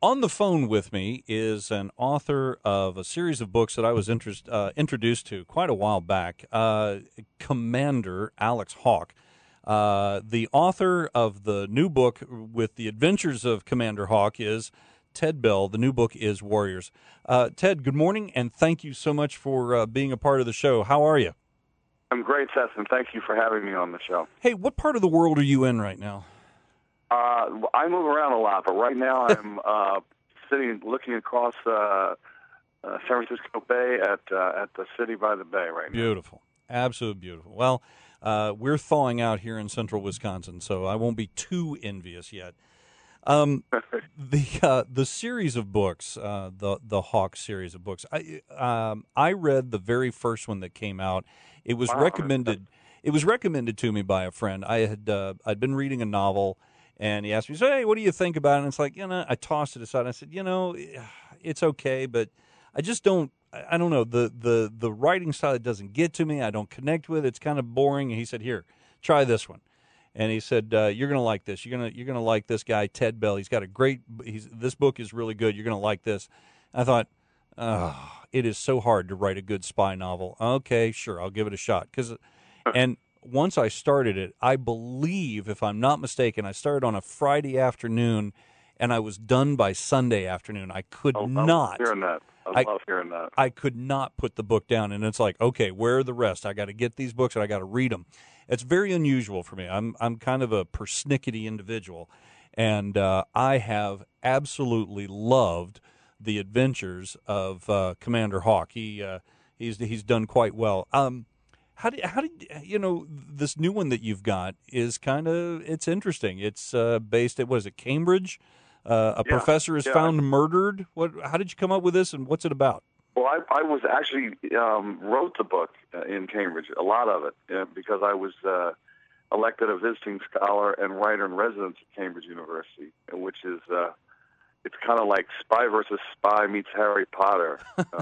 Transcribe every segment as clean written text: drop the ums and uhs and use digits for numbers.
On the phone with me is an author of a series of books that I was introduced to quite a while back, Commander Alex Hawke. The author of the new book with the adventures of Commander Hawke is Ted Bell. The new book is Warriors. Ted, good morning, and thank you so much for being a part of the show. How are you? I'm great, Seth, and thank you for having me on the show. Hey, what part of the world are you in right now? I move around a lot, but right now I'm looking across San Francisco Bay at the city by the bay right now. Beautiful. Absolutely beautiful. Well, we're thawing out here in central Wisconsin, so I won't be too envious yet. The series of books, the Hawke series of books. I read the very first one that came out. It was recommended. It was recommended to me by a friend. I'd been reading a novel, and he asked me, "Hey, what do you think about it?" And it's like, I tossed it aside. I said, it's okay, but I just don't. I don't know the writing style. It doesn't get to me. I don't connect with it. It's kind of boring. And he said, "Here, try this one." And he said, "You're gonna like this. You're gonna like this guy, Ted Bell. He's got a great. This book is really good. You're gonna like this." I thought, it is so hard to write a good spy novel. Okay, sure, I'll give it a shot. And once I started it, I believe, if I'm not mistaken, I started on a Friday afternoon, and I was done by Sunday afternoon. I could not. I love hearing that. I love hearing that. I could not put the book down, and it's like, okay, where are the rest? I got to get these books, and I got to read them. It's very unusual for me. I'm kind of a persnickety individual, and I have absolutely loved the adventures of Commander Hawke. He's done quite well. How did this new one that you've got is it's interesting. It's based at, what is it, Cambridge? A professor is found murdered. How did you come up with this, and what's it about? Well, I was actually wrote the book in Cambridge, a lot of it, because I was elected a visiting scholar and writer in residence at Cambridge University, which is it's kind of like Spy versus Spy meets Harry Potter.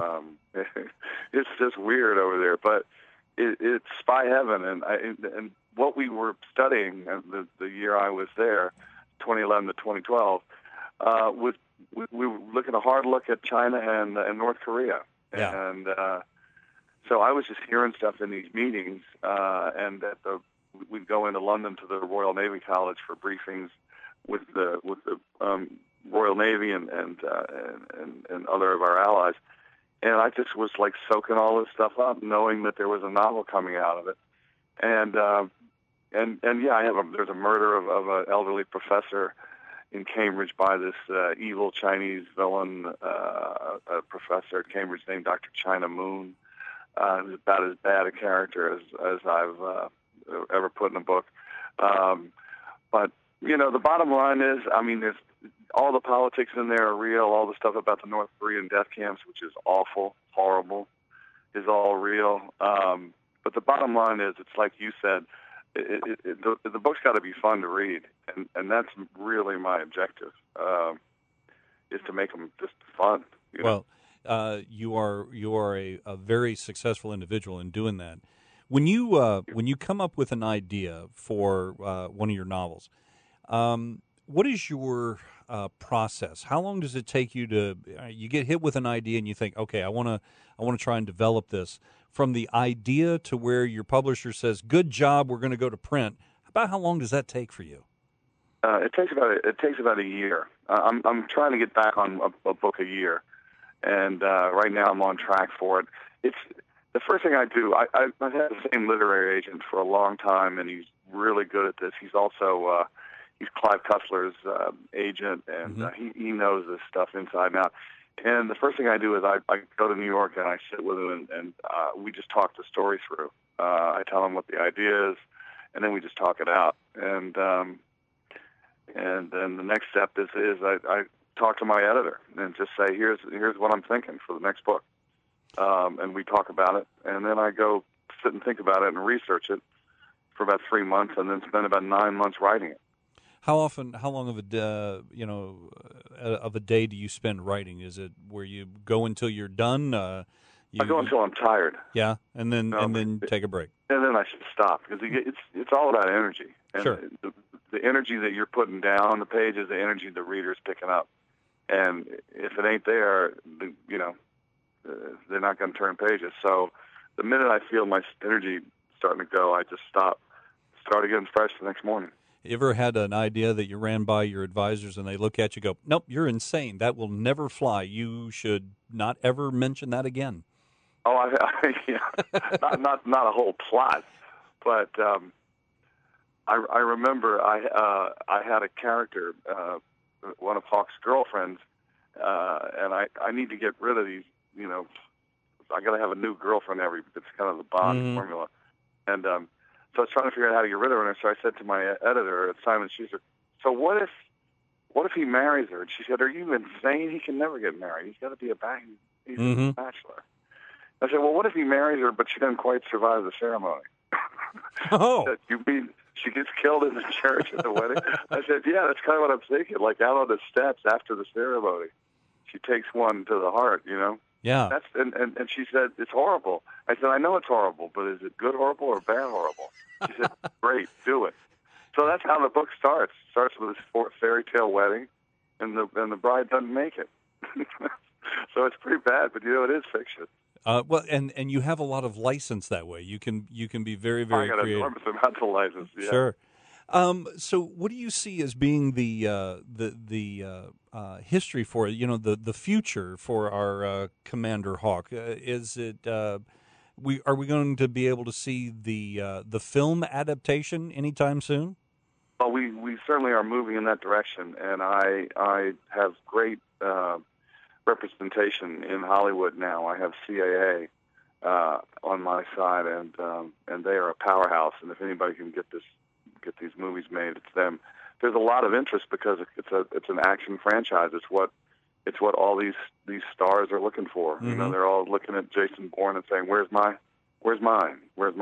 It's just weird over there, but it's spy heaven, and what we were studying the year I was there, 2011 to 2012, we were looking a hard look at China and North Korea, and so I was just hearing stuff in these meetings, and we'd go into London to the Royal Navy College for briefings with the Royal Navy and other of our allies. And I just was like soaking all this stuff up, knowing that there was a novel coming out of it. And there's a murder of an elderly professor in Cambridge by this evil Chinese villain, a professor at Cambridge named Dr. China Moon. Who's about as bad a character as I've ever put in a book. But the bottom line is, there's all the politics in there are real. All the stuff about the North Korean death camps, which is awful, horrible, is all real. But the bottom line is, it's like you said, the book's got to be fun to read, and that's really my objective, is to make them just fun. Well, you are a very successful individual in doing that. When you come up with an idea for one of your novels, what is your process? How long does it take you to? You get hit with an idea and you think, okay, I want to try and develop this. From the idea to where your publisher says, "Good job, we're going to go to print." About how long does that take for you? It takes about a year. I'm trying to get back on a book a year, and right now I'm on track for it. It's the first thing I do. I've had the same literary agent for a long time, and he's really good at this. He's also he's Clive Cussler's agent, and he knows this stuff inside and out. And the first thing I do is I go to New York and I sit with him, and we just talk the story through. I tell him what the idea is, and then we just talk it out. And then the next step is I talk to my editor and just say, here's what I'm thinking for the next book. And we talk about it, and then I go sit and think about it and research it for about 3 months, and then spend about 9 months writing it. How long of a day do you spend writing? Is it where you go until you're done? I go until I'm tired. Yeah, and then take a break. And then I should stop, because it's all about energy. And sure. The energy that you're putting down on the page is the energy the reader's picking up. and if it ain't there, they're not going to turn pages. So the minute I feel my energy starting to go, I just start again fresh the next morning. You ever had an idea that you ran by your advisors and they look at you and go, nope, you're insane. That will never fly. You should not ever mention that again. Oh, yeah. not a whole plot, but I remember I had a character, one of Hawk's girlfriends, and I need to get rid of these. I got to have a new girlfriend it's kind of the Bond formula, and so I was trying to figure out how to get rid of her. And so I said to my editor, Simon Schuster, so what if he marries her? And she said, are you insane? He can never get married. He's got to be a bachelor. I said, well, what if he marries her, but she doesn't quite survive the ceremony? Oh. Said, you mean she gets killed in the church at the wedding? I said, yeah, that's kind of what I'm thinking. Like out on the steps after the ceremony, she takes one to the heart, Yeah. And she said, it's horrible. I said, I know it's horrible, but is it good horrible or bad horrible? She said, great, do it. So that's how the book starts. It starts with this fairy tale wedding, and the bride doesn't make it. So it's pretty bad, but it is fiction. Well, and you have a lot of license that way. You can be very, very creative. I got an enormous amount of license. Yeah. Sure. So, what do you see as being the history for the future for our Commander Hawk? Is it are we going to be able to see the film adaptation anytime soon? Well, we certainly are moving in that direction, and I have great representation in Hollywood now. I have CAA on my side, and they are a powerhouse. And if anybody can get these movies made, it's them. There's a lot of interest because it's an action franchise. It's what all these stars are looking for. Mm-hmm. They're all looking at Jason Bourne and saying, "Where's mine? Where's my?"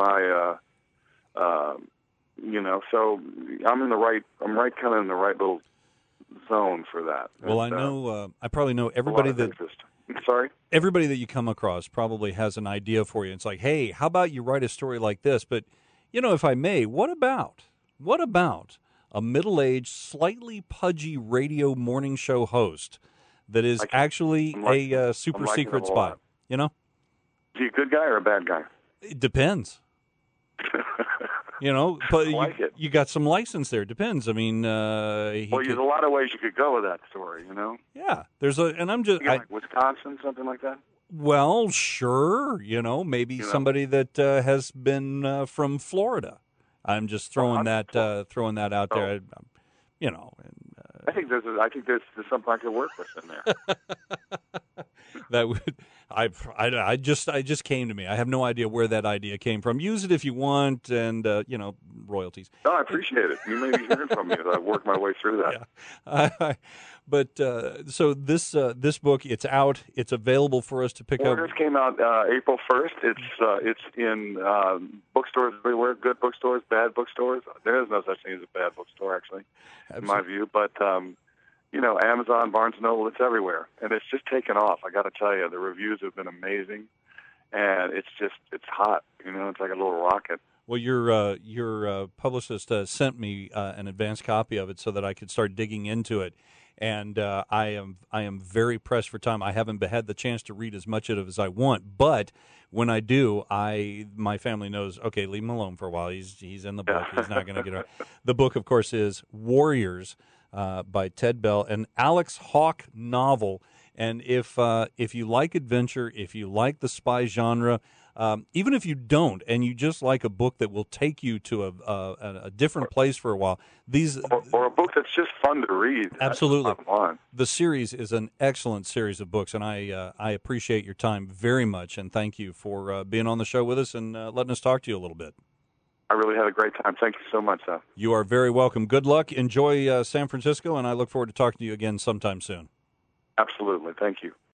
So I'm right kind of in the right little zone for that. Well, I know I probably know everybody that. Sorry? Everybody that you come across probably has an idea for you. It's like, hey, how about you write a story like this? But, if I may, what about a middle-aged, slightly pudgy radio morning show host that is actually a super secret spy? Is he a good guy or a bad guy? It depends. But you got some license there. Depends. I mean, there's a lot of ways you could go with that story. Yeah, and I'm just like Wisconsin, something like that. Well, sure. Maybe somebody that has been from Florida. I'm just throwing that out there. I think there's something I could work with in there. That would. I just came to me. I have no idea where that idea came from. Use it if you want, and royalties. No, I appreciate it. You may be hearing from me as I work my way through that. Yeah. But so this book, it's out. It's available for us to pick up. It came out April 1st. It's in bookstores everywhere. Good bookstores, bad bookstores. There is no such thing as a bad bookstore, actually, in my view. But Amazon, Barnes & Noble, it's everywhere. And it's just taken off. I got to tell you, the reviews have been amazing. And it's hot. It's like a little rocket. Well, your publicist sent me an advanced copy of it so that I could start digging into it. And I am very pressed for time. I haven't had the chance to read as much of it as I want. But when I do, my family knows, okay, leave him alone for a while. He's in the book. He's not going to get around. The book, of course, is Warriors by Ted Bell, an Alex Hawke novel. And if you like adventure, if you like the spy genre, even if you don't, and you just like a book that will take you to a different place for a while, or a book that's just fun to read. Absolutely, the series is an excellent series of books, and I appreciate your time very much, and thank you for being on the show with us and letting us talk to you a little bit. I really had a great time. Thank you so much, Seth. You are very welcome. Good luck. Enjoy San Francisco, and I look forward to talking to you again sometime soon. Absolutely. Thank you.